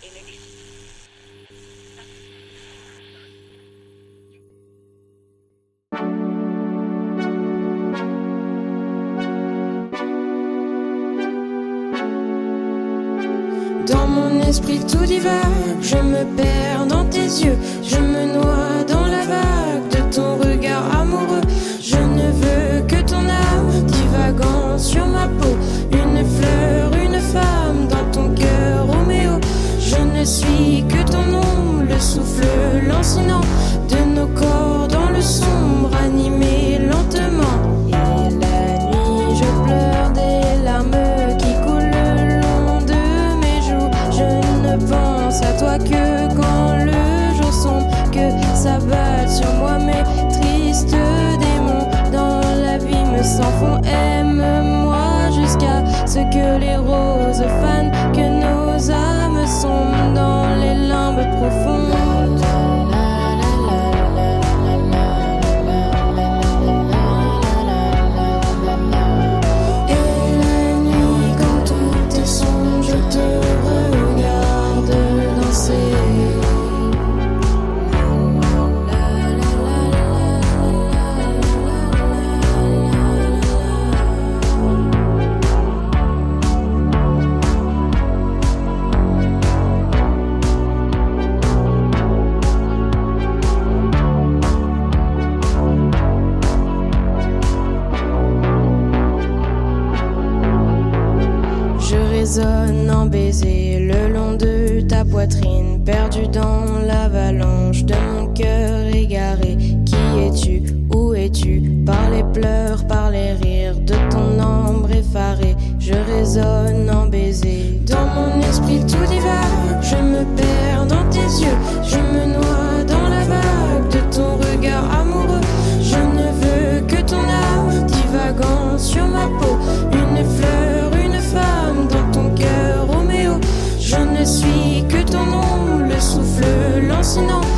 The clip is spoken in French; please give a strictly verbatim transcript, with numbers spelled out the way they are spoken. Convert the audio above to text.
Dans mon esprit tout divague, je me perds dans tes yeux, je me noie dans la vague de ton regard amoureux. Je ne veux que ton âme divagant sur ma peau, une fleur, une femme dans ton cœur, Roméo. Je ne suis que ton ombre, le souffle lancinant de nos corps dans le sombre, animé lentement. Et la nuit, je pleure des larmes qui coulent le long de mes joues. Je ne pense à toi que quand le jour sombre, que s'abattent sur moi mes tristes démons. Dans l'abîme sans fond, aime-moi jusqu'à ce que les roses fanent, que nos âmes sombrent dans les limbes profondes. En baiser le long de ta poitrine, perdu dans l'avalanche de mon cœur égaré. Qui es-tu? Où es-tu? Par les pleurs, par les rires de ton ombre effarée, je résonne en baiser. Dans mon esprit tout divague, je me perds dans tes yeux, je me noie dans la vague de ton regard amoureux. Je ne veux que ton âme divagant sur ma peau, une fleur, une femme dans ton cœur, Roméo. Je ne suis que ton ombre, le souffle lancinant